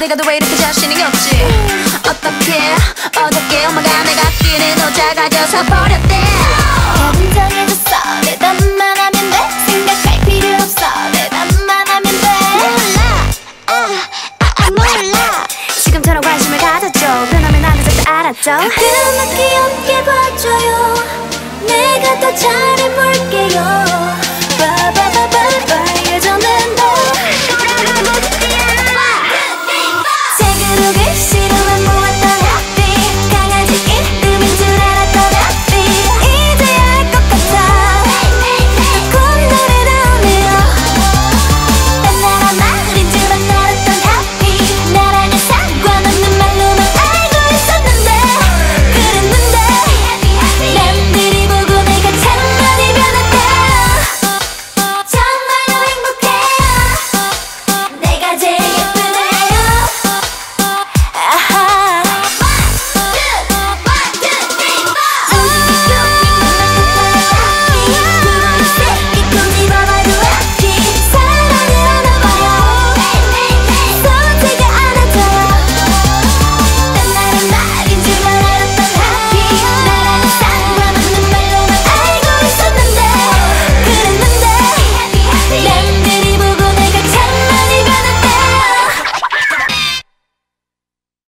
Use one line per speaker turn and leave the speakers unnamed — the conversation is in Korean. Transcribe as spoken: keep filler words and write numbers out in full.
가도 왜 이렇게 자신이 없지? 어떻게 어떻게 엄마가 내 갖기는 너 작아져서 버렸대.
감정해줬어. 대답만 하면 돼. 생각할 필요 없어. 대답만 하면 돼.
몰라 아, 아, 아 몰라. 지금처럼 관심을 가졌죠. 변하면 안 되죠. 알았죠?
가끔 귀엽게 봐줘요. 내가 더 잘해볼게요.